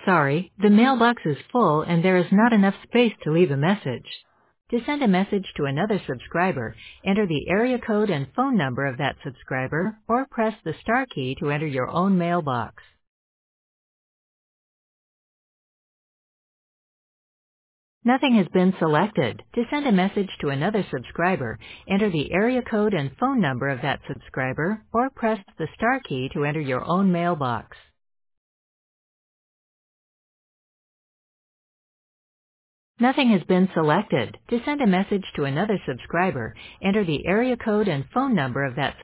Sorry, the mailbox is full and there is not enough space to leave a message. To send a message to another subscriber, enter the area code and phone number of that subscriber, or press the star key to enter your own mailbox. Nothing has been selected. To send a message to another subscriber, enter the area code and phone number of that subscriber, or press the star key to enter your own mailbox. Nothing has been selected. To send a message to another subscriber, enter the area code and phone number of that